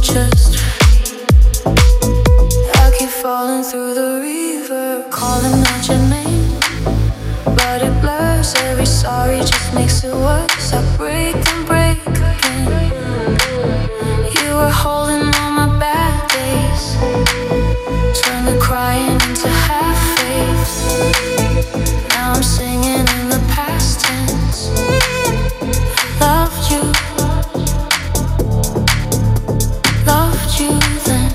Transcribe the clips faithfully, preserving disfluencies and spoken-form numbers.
just free. I keep falling through the river, calling out your name, but it blurs. Every sorry just makes it worse. I break and break again. You were holding all my bad days, turn the crying into half faith. Now I'm singing in the past tense. Loved you, loved you then.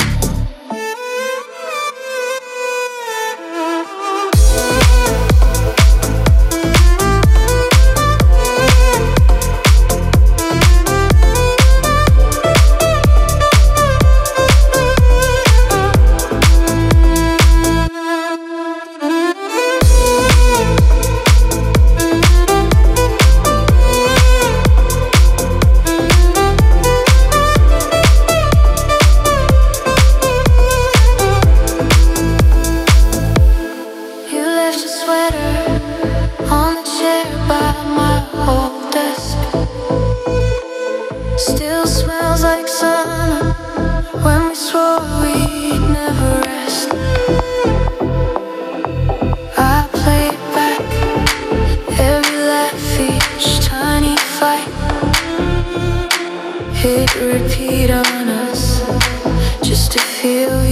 Still smells like summer when we swore we'd never rest. I played back every laugh, each tiny fight. Hit repeat on us just to feel